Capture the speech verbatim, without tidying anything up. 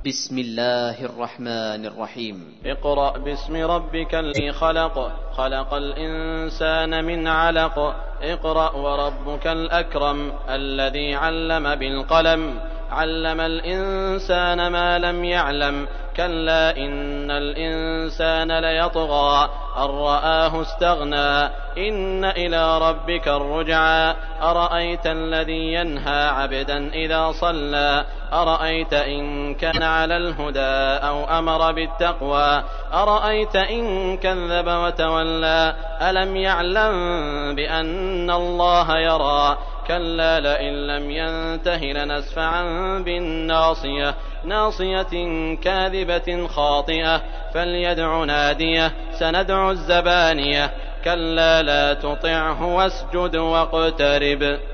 بسم الله الرحمن الرحيم. اقرأ باسم ربك الذي خلق خلق الإنسان من علق اقرأ وربك الأكرم الذي علم بالقلم علم الإنسان ما لم يعلم كلا إن الإنسان ليطغى أن رآه استغنى إن إلى ربك الرجعى أرأيت الذي ينهى عبدا إذا صلى أرأيت إن كان على الهدى أو أمر بالتقوى أرأيت إن كذب وتولى ألم يعلم بأن الله يرى كلا لئن لم ينته لنسفعا بالناصية ناصية كاذبة خاطئة فليدع ناديه سندع الزبانية كلا لا تطعه واسجد واقترب.